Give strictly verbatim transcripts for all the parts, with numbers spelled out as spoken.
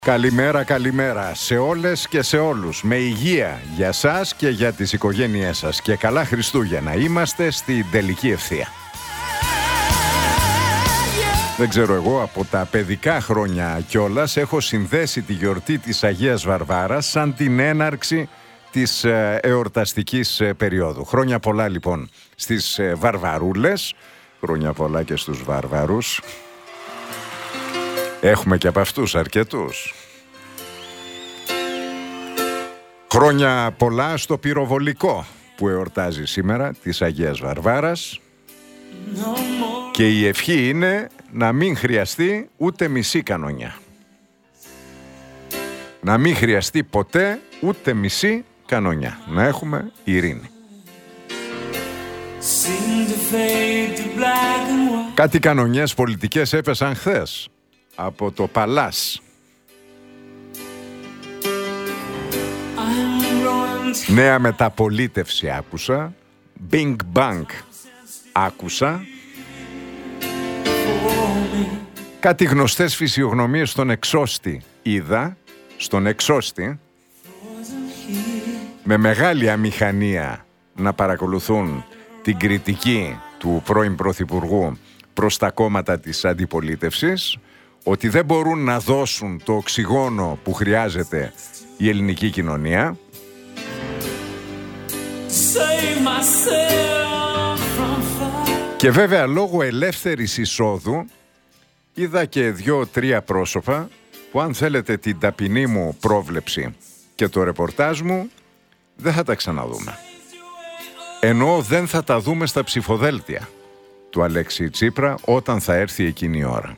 Καλημέρα, καλημέρα σε όλες και σε όλους. Με υγεία για σας και για τις οικογένειές σας. Και καλά Χριστούγεννα. Είμαστε στην τελική ευθεία. Δεν ξέρω, εγώ από τα παιδικά χρόνια κιόλας έχω συνδέσει τη γιορτή της Αγίας Βαρβάρας σαν την έναρξη της εορταστικής περίοδου. Χρόνια πολλά λοιπόν στις Βαρβαρούλες. Χρόνια πολλά και στους Βάρβαρους. Έχουμε και από αυτούς αρκετούς. Χρόνια πολλά στο πυροβολικό που εορτάζει σήμερα της Αγίας Βαρβάρας. Και η ευχή είναι να μην χρειαστεί ούτε μισή κανονιά. Να μην χρειαστεί ποτέ ούτε μισή κανονιά. Να έχουμε ειρήνη. Κάτι κανονιές πολιτικές έπεσαν χθες από το Παλάς. Νέα μεταπολίτευση άκουσα. Bing Bang άκουσα. Κάτι γνωστές φυσιογνωμίες στον εξώστη είδα. Στον εξώστη. Με μεγάλη αμηχανία να παρακολουθούν την κριτική του πρώην Πρωθυπουργού προς τα κόμματα της αντιπολίτευσης, ότι δεν μπορούν να δώσουν το οξυγόνο που χρειάζεται η ελληνική κοινωνία. Και βέβαια λόγω ελεύθερης εισόδου είδα και δυο-τρία πρόσωπα που, αν θέλετε την ταπεινή μου πρόβλεψη και το ρεπορτάζ μου, δεν θα τα ξαναδούμε. Ενώ δεν θα τα δούμε στα ψηφοδέλτια του Αλέξη Τσίπρα όταν θα έρθει εκείνη η ώρα.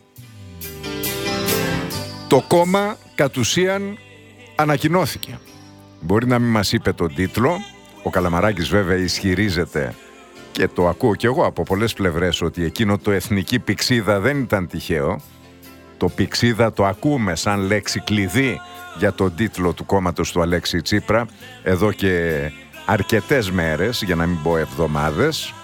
Το κόμμα κατ' ουσίαν ανακοινώθηκε. Μπορεί να μην μας είπε τον τίτλο. Ο Καλαμαράκης βέβαια ισχυρίζεται, και το ακούω κι εγώ από πολλές πλευρές, ότι εκείνο το εθνική πηξίδα δεν ήταν τυχαίο. Το πηξίδα το ακούμε σαν λέξη κλειδί για τον τίτλο του κόμματος του Αλέξη Τσίπρα εδώ και αρκετές μέρες, για να μην πω εβδομάδες.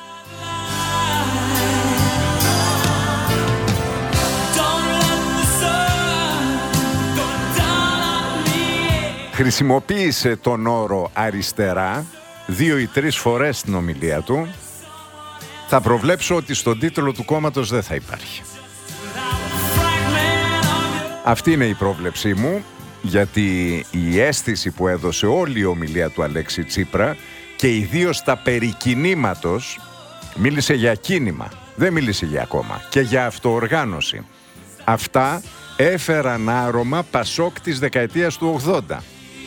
Χρησιμοποίησε τον όρο αριστερά δύο ή τρεις φορές στην ομιλία του. Θα προβλέψω ότι στον τίτλο του κόμματος δεν θα υπάρχει. Αυτή είναι η πρόβλεψή μου, γιατί η αίσθηση που έδωσε όλη η ομιλία του Αλέξη Τσίπρα, και ιδίως τα περί κινήματος, μίλησε για κίνημα, δεν μίλησε για κόμμα, και για αυτοοργάνωση. Αυτά έφεραν άρωμα Πασόκ της δεκαετίας του ογδόντα.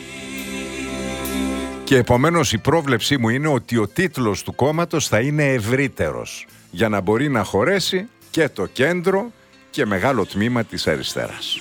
Και επομένως η πρόβλεψή μου είναι ότι ο τίτλος του κόμματος θα είναι ευρύτερος, για να μπορεί να χωρέσει και το κέντρο και μεγάλο τμήμα της αριστεράς.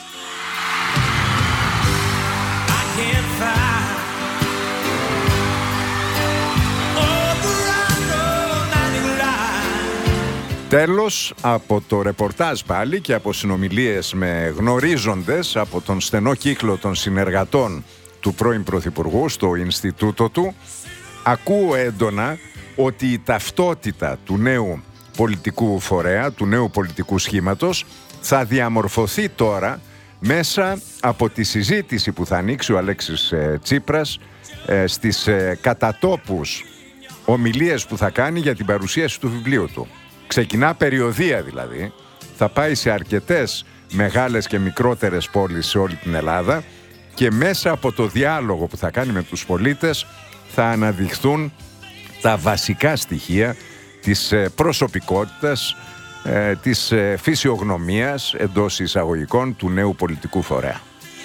Τέλος, από το ρεπορτάζ πάλι και από συνομιλίες με γνωρίζοντες από τον στενό κύκλο των συνεργατών του πρώην Πρωθυπουργού στο Ινστιτούτο του, ακούω έντονα ότι η ταυτότητα του νέου πολιτικού φορέα, του νέου πολιτικού σχήματος, θα διαμορφωθεί τώρα μέσα από τη συζήτηση που θα ανοίξει ο Αλέξης ε, Τσίπρας ε, στις ε, κατατόπους ομιλίες που θα κάνει για την παρουσίαση του βιβλίου του. Ξεκινά περιοδεία δηλαδή, θα πάει σε αρκετές μεγάλες και μικρότερες πόλεις σε όλη την Ελλάδα, και μέσα από το διάλογο που θα κάνει με τους πολίτες θα αναδειχθούν τα βασικά στοιχεία της προσωπικότητας, της φυσιογνωμίας εντός εισαγωγικών του νέου πολιτικού φορέα.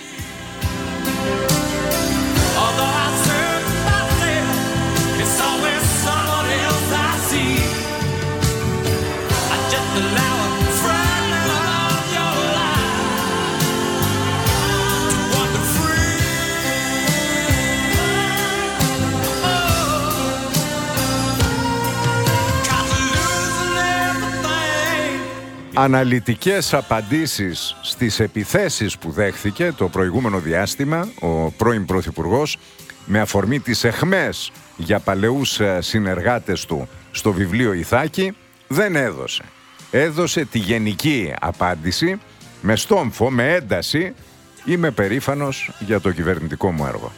Αναλυτικές απαντήσεις στις επιθέσεις που δέχθηκε το προηγούμενο διάστημα ο πρώην Πρωθυπουργός με αφορμή τις αιχμές για παλαιούς συνεργάτες του στο βιβλίο Ιθάκη δεν έδωσε. Έδωσε τη γενική απάντηση με στόμφο, με ένταση, είμαι περήφανος για το κυβερνητικό μου έργο.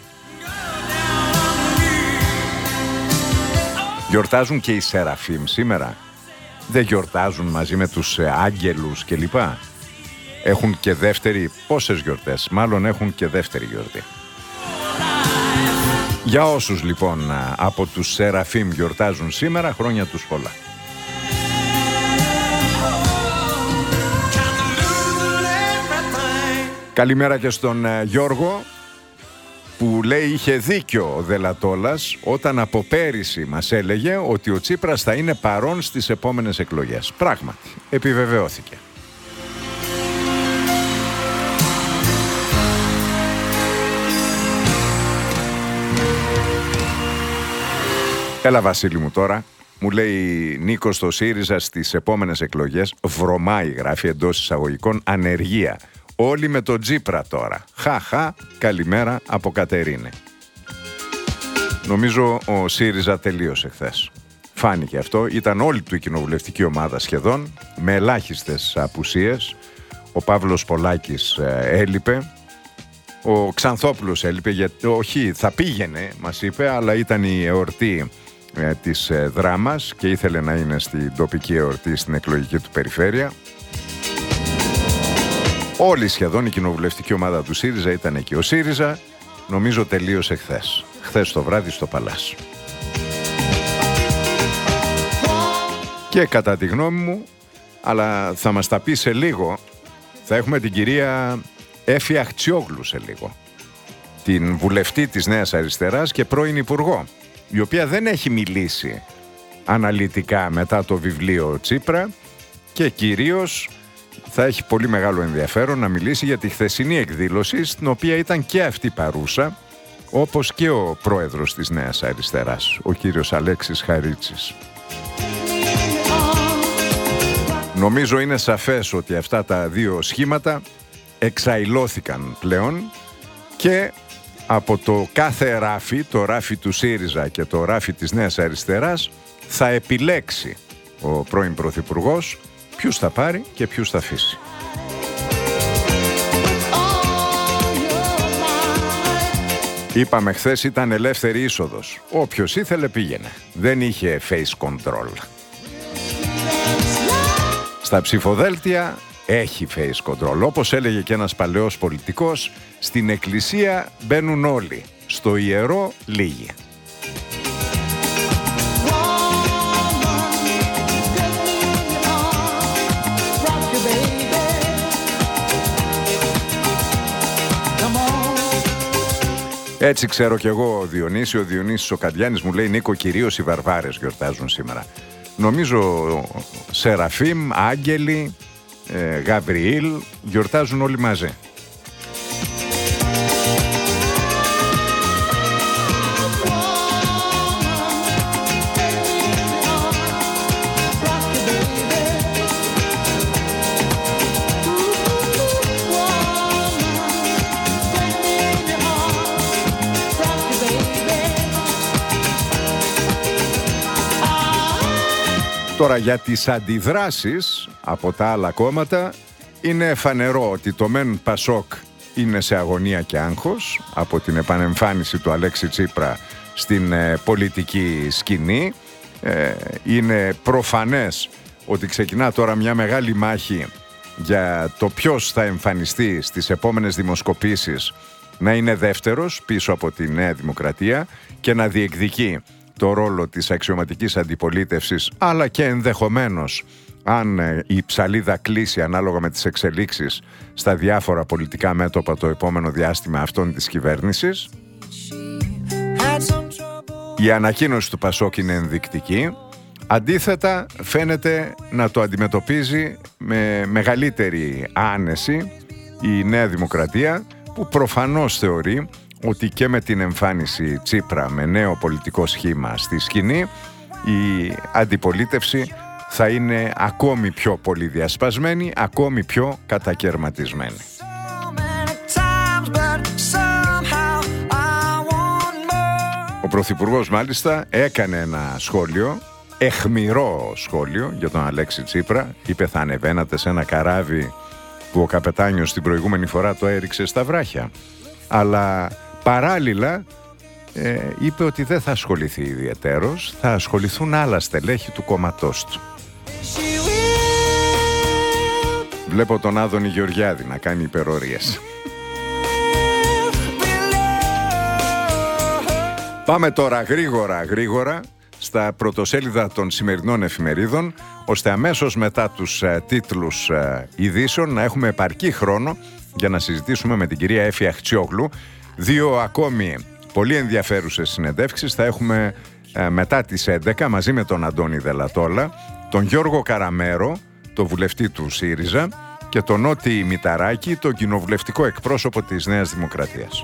Γιορτάζουν και οι Σεραφείμ σήμερα. Δεν γιορτάζουν μαζί με τους άγγελους κλπ. Έχουν και δεύτερη, πόσες γιορτές, μάλλον έχουν και δεύτερη γιορτή. Για όσους λοιπόν από τους Σεραφείμ γιορτάζουν σήμερα, χρόνια τους πολλά. Καλημέρα και στον Γιώργο, που λέει είχε δίκιο ο Δελατόλας όταν από πέρυσι μας έλεγε ότι ο Τσίπρας θα είναι παρόν στις επόμενες εκλογές. Πράγματι, επιβεβαιώθηκε. Έλα Βασίλη μου τώρα, μου λέει Νίκος στο ΣΥΡΙΖΑ στις επόμενες εκλογές βρωμάει, γράφει εντός εισαγωγικών, ανεργία. Όλοι με τον Τσίπρα τώρα. Χαχα, καλημέρα από Κατερίνη. Νομίζω ο ΣΥΡΙΖΑ τελείωσε χθες. Φάνηκε αυτό, ήταν όλη του η κοινοβουλευτική ομάδα σχεδόν, με ελάχιστες απουσίες. Ο Παύλος Πολάκης έλειπε. Ο Ξανθόπουλος έλειπε, γιατί όχι, θα πήγαινε, μας είπε, αλλά ήταν η εορτή ε, της ε, Δράμας και ήθελε να είναι στην τοπική εορτή στην εκλογική του περιφέρεια. Όλη σχεδόν η κοινοβουλευτική ομάδα του ΣΥΡΙΖΑ ήταν εκεί. Ο ΣΥΡΙΖΑ νομίζω τελείωσε χθες. Χθες το βράδυ στο Παλάς. Και κατά τη γνώμη μου, αλλά θα μας τα πει σε λίγο, θα έχουμε την κυρία Έφη Αχτσιόγλου σε λίγο. Την βουλευτή της Νέας Αριστεράς και πρώην υπουργό, η οποία δεν έχει μιλήσει αναλυτικά μετά το βιβλίο Τσίπρα και κυρίως θα έχει πολύ μεγάλο ενδιαφέρον να μιλήσει για τη χθεσινή εκδήλωση, στην οποία ήταν και αυτή παρούσα, όπως και ο πρόεδρος της Νέας Αριστεράς, ο κύριος Αλέξης Χαρίτσης. Νομίζω είναι σαφές ότι αυτά τα δύο σχήματα εξαϊλώθηκαν πλέον και από το κάθε ράφι, το ράφι του ΣΥΡΙΖΑ και το ράφι της Νέας Αριστεράς, θα επιλέξει ο πρώην πρωθυπουργός ποιους θα πάρει και ποιους θα αφήσει. Είπαμε χθες ήταν ελεύθερη είσοδος. Όποιος ήθελε πήγαινε. Δεν είχε face control. Στα ψηφοδέλτια έχει face control. Όπως έλεγε και ένας παλαιός πολιτικός, στην εκκλησία μπαίνουν όλοι, στο ιερό λίγοι. Έτσι ξέρω κι εγώ ο Διονύσης, ο Διονύσης ο Καντιάνης μου λέει Νίκο, κυρίως οι βαρβάρες γιορτάζουν σήμερα. Νομίζω Σεραφείμ, Άγγελοι, ε, Γαβριήλ γιορτάζουν όλοι μαζί. Τώρα για τις αντιδράσεις από τα άλλα κόμματα είναι φανερό ότι το μεν Πασόκ είναι σε αγωνία και άγχος από την επανεμφάνιση του Αλέξη Τσίπρα στην ε, πολιτική σκηνή. Ε, είναι προφανές ότι ξεκινά τώρα μια μεγάλη μάχη για το ποιος θα εμφανιστεί στις επόμενες δημοσκοπήσεις να είναι δεύτερος πίσω από τη Νέα Δημοκρατία και να διεκδικεί το ρόλο της αξιωματικής αντιπολίτευσης, αλλά και ενδεχομένως αν η ψαλίδα κλείσει ανάλογα με τις εξελίξεις στα διάφορα πολιτικά μέτωπα το επόμενο διάστημα αυτών της κυβέρνησης. Η ανακοίνωση του Πασόκ είναι ενδεικτική. Αντίθετα φαίνεται να το αντιμετωπίζει με μεγαλύτερη άνεση η Νέα Δημοκρατία, που προφανώς θεωρεί ότι και με την εμφάνιση Τσίπρα με νέο πολιτικό σχήμα στη σκηνή η αντιπολίτευση θα είναι ακόμη πιο πολυδιασπασμένη, ακόμη πιο κατακαιρματισμένη. Ο Πρωθυπουργός μάλιστα έκανε ένα σχόλιο, αιχμηρό σχόλιο για τον Αλέξη Τσίπρα. Είπε θα ανεβαίνατε σε ένα καράβι που ο καπετάνιος την προηγούμενη φορά το έριξε στα βράχια. Αλλά παράλληλα ε, είπε ότι δεν θα ασχοληθεί ιδιαιτέρως, θα ασχοληθούν άλλα στελέχη του κόμματός του. Βλέπω τον Άδωνη Γεωργιάδη να κάνει υπερορίες. Πάμε τώρα γρήγορα γρήγορα στα πρωτοσέλιδα των σημερινών εφημερίδων, ώστε αμέσως μετά τους ε, τίτλους ε, ειδήσεων να έχουμε επαρκή χρόνο για να συζητήσουμε με την κυρία Έφη Αχτσιόγλου. Δύο ακόμη πολύ ενδιαφέρουσες συνεντεύξεις θα έχουμε ε, μετά τις έντεκα μαζί με τον Αντώνη Δελατόλα, τον Γιώργο Καραμέρο, το βουλευτή του ΣΥΡΙΖΑ, και τον Νότι Μηταράκη, το κοινοβουλευτικό εκπρόσωπο της Νέας Δημοκρατίας.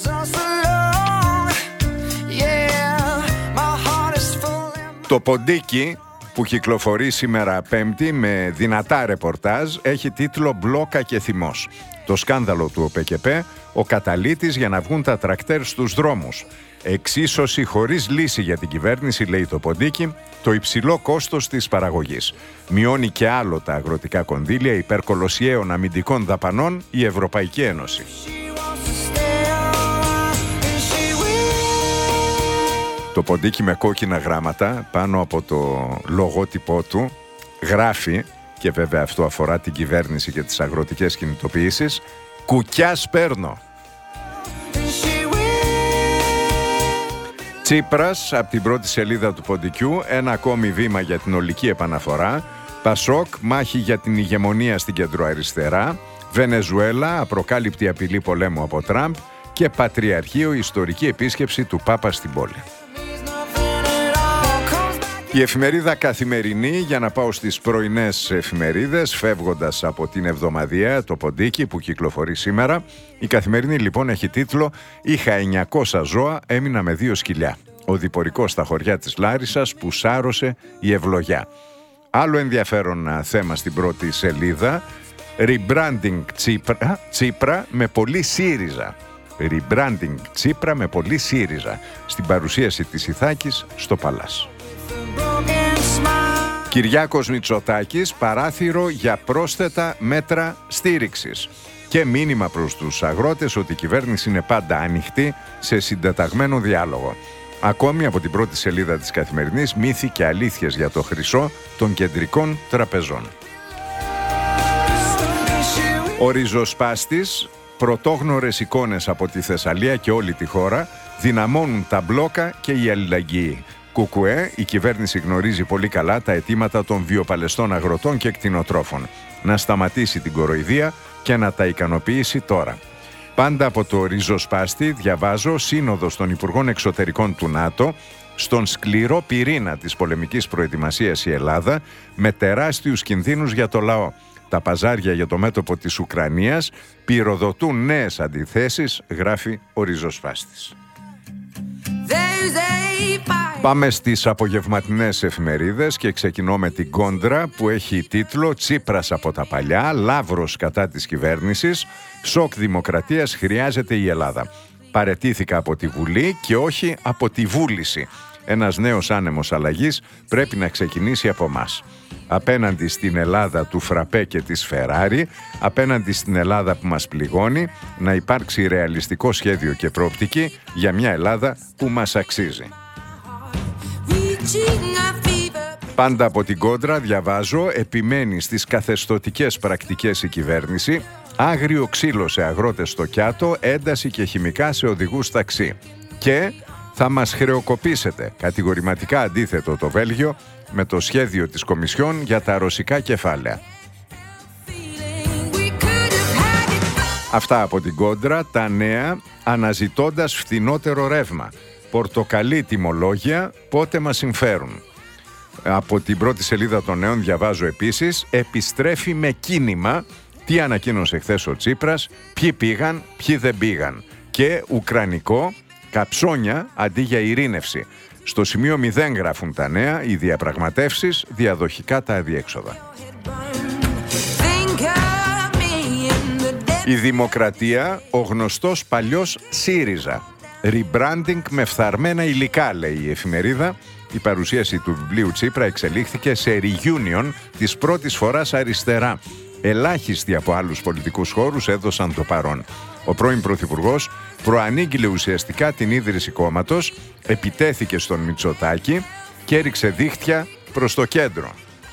Το ποντίκι που κυκλοφορεί σήμερα Πέμπτη με δυνατά ρεπορτάζ έχει τίτλο «Μπλόκα και θυμός». Το σκάνδαλο του ΟΠΕΚΕΠΕ, ο καταλύτης για να βγουν τα τρακτέρ στους δρόμους. Εξίσωση χωρίς λύση για την κυβέρνηση, λέει το ποντίκι, το υψηλό κόστος της παραγωγής. Μειώνει και άλλο τα αγροτικά κονδύλια υπέρ κολοσιαίων αμυντικών δαπανών η Ευρωπαϊκή Ένωση. Το ποντίκι με κόκκινα γράμματα πάνω από το λογότυπό του γράφει, και βέβαια αυτό αφορά την κυβέρνηση και τις αγροτικές κινητοποιήσεις, «Κουκιά σπέρνω». Τσίπρας από την πρώτη σελίδα του ποντικιού, ένα ακόμη βήμα για την ολική επαναφορά. Πασόκ, μάχη για την ηγεμονία στην κεντροαριστερά. Βενεζουέλα, απροκάλυπτη απειλή πολέμου από Τραμπ. Και Πατριαρχείο, ιστορική επίσκεψη του Πάπα στην πόλη. Η εφημερίδα Καθημερινή, για να πάω στις πρωινές εφημερίδες, φεύγοντας από την εβδομαδιαία, το ποντίκι που κυκλοφορεί σήμερα. Η Καθημερινή λοιπόν έχει τίτλο «Είχα εννιακόσια ζώα, έμεινα με δύο σκυλιά. Ο διπορικός στα χωριά της Λάρισσας που σάρωσε η ευλογιά». Άλλο ενδιαφέρον θέμα στην πρώτη σελίδα, rebranding Τσίπρα, Τσίπρα με πολύ ΣΥΡΙΖΑ. Rebranding Τσίπρα με πολύ ΣΥΡΙΖΑ, στην παρουσίαση της Ιθάκης στο Παλάς. Κυριάκος Μητσοτάκης, παράθυρο για πρόσθετα μέτρα στήριξης. Και μήνυμα προς τους αγρότες ότι η κυβέρνηση είναι πάντα ανοιχτή σε συντεταγμένο διάλογο. Ακόμη από την πρώτη σελίδα της Καθημερινής, μύθοι και αλήθειες για το χρυσό των κεντρικών τραπεζών. Ο ριζοσπάστης, πρωτόγνωρες εικόνες από τη Θεσσαλία και όλη τη χώρα, δυναμώνουν τα μπλόκα και η αλληλεγγύη. Κουκουέ, η κυβέρνηση γνωρίζει πολύ καλά τα αιτήματα των βιοπαλαιστών αγροτών και κτηνοτρόφων. Να σταματήσει την κοροϊδία και να τα ικανοποιήσει τώρα. Πάντα από το ριζοσπάστη διαβάζω σύνοδος των Υπουργών Εξωτερικών του ΝΑΤΟ, στον σκληρό πυρήνα της πολεμικής προετοιμασίας η Ελλάδα, με τεράστιους κινδύνους για το λαό. Τα παζάρια για το μέτωπο της Ουκρανίας πυροδοτούν νέες αντιθέσεις, γράφει ο ριζοσπάστης. Πάμε στις απογευματινές εφημερίδες και ξεκινώ με την Κόντρα που έχει τίτλο «Τσίπρας από τα παλιά, Λαύρος κατά της κυβέρνησης, σοκ δημοκρατίας χρειάζεται η Ελλάδα. Παραιτήθηκα από τη Βουλή και όχι από τη βούληση. Ένας νέος άνεμος αλλαγής πρέπει να ξεκινήσει από μας. Απέναντι στην Ελλάδα του Φραπέ και της Φεράρι, απέναντι στην Ελλάδα που μας πληγώνει, να υπάρξει ρεαλιστικό σχέδιο και προοπτική για μια Ελλάδα που μας αξίζει». Πάντα από την Κόντρα διαβάζω, επιμένει στις καθεστωτικές πρακτικές η κυβέρνηση, άγριο ξύλο σε αγρότες στο Κιάτο, ένταση και χημικά σε οδηγούς ταξί. Και θα μας χρεοκοπήσετε, κατηγορηματικά αντίθετο το Βέλγιο, με το σχέδιο της Κομισιόν για τα ρωσικά κεφάλαια. Αυτά από την Κόντρα, τα νέα, αναζητώντας φθηνότερο ρεύμα. Πορτοκαλί τιμολόγια, πότε μας συμφέρουν. Από την πρώτη σελίδα των νέων διαβάζω επίσης, επιστρέφει με κίνημα, τι ανακοίνωσε χθες ο Τσίπρας, ποιοι πήγαν, ποιοι δεν πήγαν. Και ουκρανικό, καψόνια αντί για ειρήνευση. Στο σημείο μηδέν γράφουν τα νέα, οι διαπραγματεύσεις, διαδοχικά τα αδιέξοδα. Η Δημοκρατία, ο γνωστός παλιός ΣΥΡΙΖΑ. Rebranding με φθαρμένα υλικά, λέει η εφημερίδα. Η παρουσίαση του βιβλίου Τσίπρα εξελίχθηκε σε reunion της πρώτης φοράς αριστερά. ελάχιστοι από άλλους πολιτικούς χώρους έδωσαν το παρόν. Ο πρώην Πρωθυπουργός προανήγγειλε ουσιαστικά την ίδρυση κόμματος, επιτέθηκε στον Μητσοτάκη και έριξε δίχτυα προς το κέντρο.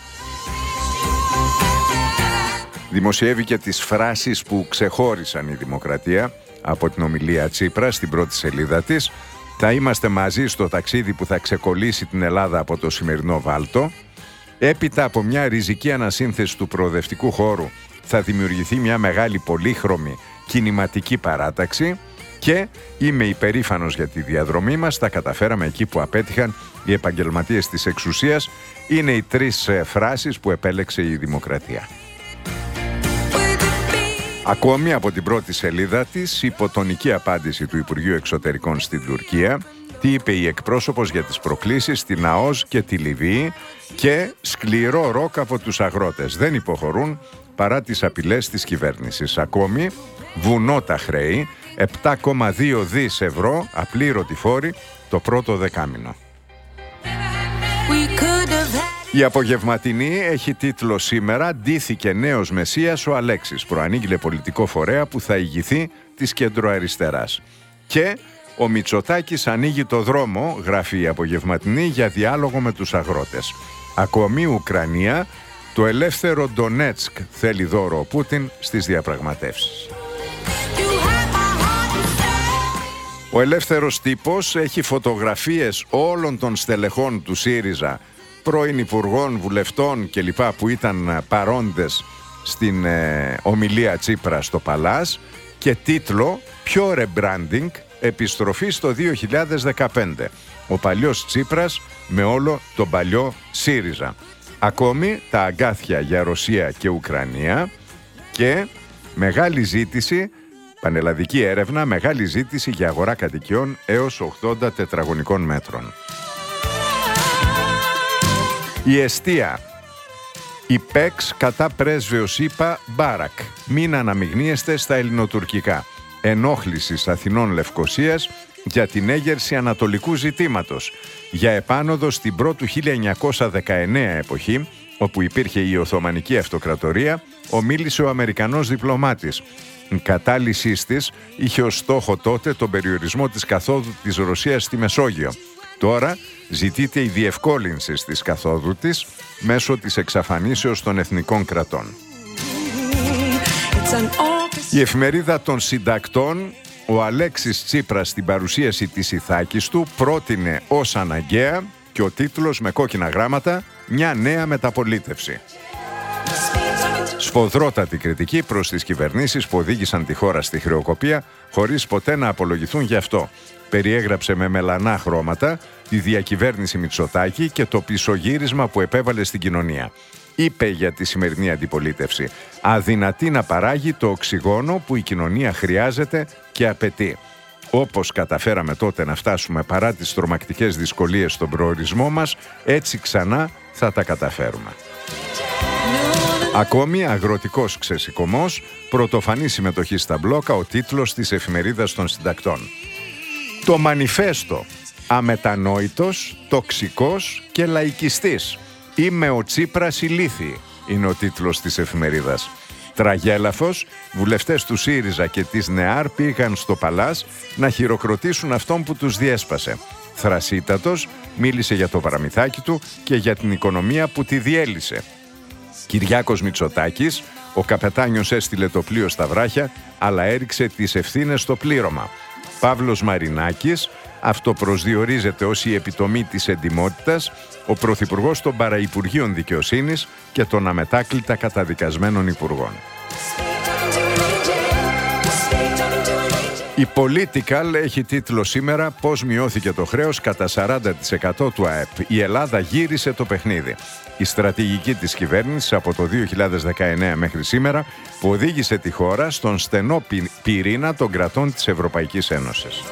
Δημοσιεύει και τις φράσεις που ξεχώρισαν η Δημοκρατία από την ομιλία Τσίπρα στην πρώτη σελίδα της. Θα είμαστε μαζί στο ταξίδι που θα ξεκολλήσει την Ελλάδα από το σημερινό βάλτο. Έπειτα από μια ριζική ανασύνθεση του προοδευτικού χώρου θα δημιουργηθεί μια μεγάλη πολύχρωμη κινηματική παράταξη και είμαι υπερήφανος για τη διαδρομή μας, τα καταφέραμε εκεί που απέτυχαν οι επαγγελματίες της εξουσίας. Είναι οι τρεις φράσεις που επέλεξε η Δημοκρατία. Ακόμη από την πρώτη σελίδα της, υποτονική απάντηση του Υπουργείου Εξωτερικών στην Τουρκία, τι είπε η εκπρόσωπος για τις προκλήσεις στην ΑΟΣ και τη Λιβύη και σκληρό ροκ από τους αγρότες. Δεν υποχωρούν παρά τις απειλές της κυβέρνησης. Ακόμη, βουνό τα χρέη, επτά κόμμα δύο δις ευρώ απλήρωτη φόρη το πρώτο δεκάμηνο. Η απογευματινή έχει τίτλο σήμερα «Ντύθηκε νέος Μεσσίας ο Αλέξης». Προανήγγειλε πολιτικό φορέα που θα ηγηθεί της κεντροαριστεράς. Και ο Μητσοτάκης ανοίγει το δρόμο, γράφει η απογευματινή, για διάλογο με τους αγρότες. Ακόμη Ουκρανία, το ελεύθερο Ντονέτσκ θέλει δώρο ο Πούτιν στις διαπραγματεύσεις. Ο ελεύθερος τύπος έχει φωτογραφίες όλων των στελεχών του ΣΥΡΙΖΑ, πρώην υπουργών, βουλευτών κλπ. Που ήταν παρόντες στην ε, ομιλία Τσίπρα στο Παλάς και τίτλο «Πιο rebranding, επιστροφή στο δύο χιλιάδες δεκαπέντε». Ο παλιός Τσίπρας με όλο τον παλιό ΣΥΡΙΖΑ. Ακόμη τα αγκάθια για Ρωσία και Ουκρανία και μεγάλη ζήτηση, πανελλαδική έρευνα, μεγάλη ζήτηση για αγορά κατοικιών έως ογδόντα τετραγωνικών μέτρων. Η εστία. Η ΠΕΞ κατά πρέσβεως ΗΠΑ Μπάρακ. Μην αναμειγνύεστε στα ελληνοτουρκικά. Ενόχλησης Αθηνών Λευκωσίας για την έγερση ανατολικού ζητήματος. Για επάνωδο στην πρώτου χίλια εννιακόσια δεκαεννέα εποχή, όπου υπήρχε η Οθωμανική Αυτοκρατορία, ομίλησε ο Αμερικανός διπλωμάτης. Η κατάλυσή της είχε ως στόχο τότε τον περιορισμό της καθόδου της Ρωσίας στη Μεσόγειο. Τώρα ζητείται η διευκόλυνση της καθόδου της μέσω της εξαφανίσεως των εθνικών κρατών. Η εφημερίδα των συντακτών, ο Αλέξης Τσίπρας στην παρουσίαση της ηθάκης του πρότεινε ως αναγκαία και ο τίτλος με κόκκινα γράμματα «Μια νέα μεταπολίτευση». Σφοδρότατη κριτική προς τις κυβερνήσεις που οδήγησαν τη χώρα στη χρεοκοπία χωρίς ποτέ να απολογηθούν γι' αυτό. Περιέγραψε με μελανά χρώματα τη διακυβέρνηση Μητσοτάκη και το πισωγύρισμα που επέβαλε στην κοινωνία. Είπε για τη σημερινή αντιπολίτευση «Αδυνατή να παράγει το οξυγόνο που η κοινωνία χρειάζεται και απαιτεί». Όπως καταφέραμε τότε να φτάσουμε παρά τις τρομακτικές δυσκολίες στον προορισμό μας, έτσι ξανά θα τα καταφέρουμε. Ακόμη αγροτικός ξεσηκωμός, πρωτοφανή συμμετοχή στα μπλόκα, ο τίτλος της εφημερίδας των συντακτών. Το μανιφέστο, αμετανόητος, τοξικός και λαϊκιστής. Είμαι ο Τσίπρας ηλίθιοι, είναι ο τίτλος της εφημερίδας. Τραγέλαφος, βουλευτές του ΣΥΡΙΖΑ και της ΝΕΑΡ πήγαν στο Παλάς να χειροκροτήσουν αυτόν που τους διέσπασε. Θρασίτατος, μίλησε για το παραμυθάκι του και για την οικονομία που τη διέλυσε. Κυριάκος Μητσοτάκης, ο καπετάνιος έστειλε το πλοίο στα βράχια, αλλά έριξε τις ευθύνες στο πλήρωμα. Παύλος Μαρινάκης, αυτοπροσδιορίζεται ως η επιτομή της εντιμότητας, ο πρωθυπουργός των παραυπουργείων δικαιοσύνης και των αμετάκλητα καταδικασμένων υπουργών. Η Political έχει τίτλο σήμερα «Πώς μειώθηκε το χρέος κατά σαράντα τοις εκατό του ΑΕΠ. Η Ελλάδα γύρισε το παιχνίδι». Η στρατηγική της κυβέρνησης από το δύο χιλιάδες δεκαεννέα μέχρι σήμερα που οδήγησε τη χώρα στον στενό πυρήνα των κρατών της Ευρωπαϊκής Ένωσης.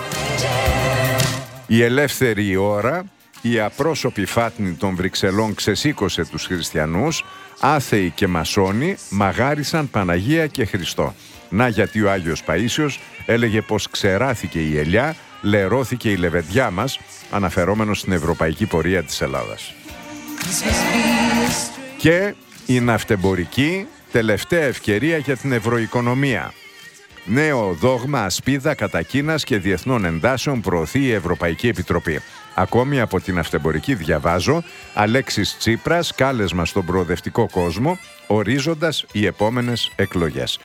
Η ελεύθερη ώρα, η απρόσωπη φάτνη των Βρυξελών ξεσήκωσε τους χριστιανούς, άθεοι και μασόνοι μαγάρισαν Παναγία και Χριστό. Να γιατί ο Άγιος Παΐσιος έλεγε πως ξεράθηκε η ελιά, λερώθηκε η λεβεντιά μας, αναφερόμενος στην ευρωπαϊκή πορεία της Ελλάδας. Και η ναυτεμπορική τελευταία ευκαιρία για την ευρωοικονομία. Νέο δόγμα ασπίδα κατά Κίνας και διεθνών εντάσεων προωθεί η Ευρωπαϊκή Επιτροπή. Ακόμη από την Αυτεμπορική διαβάζω, Αλέξης Τσίπρας, κάλεσμα στον προοδευτικό κόσμο, ορίζοντας οι επόμενες εκλογές.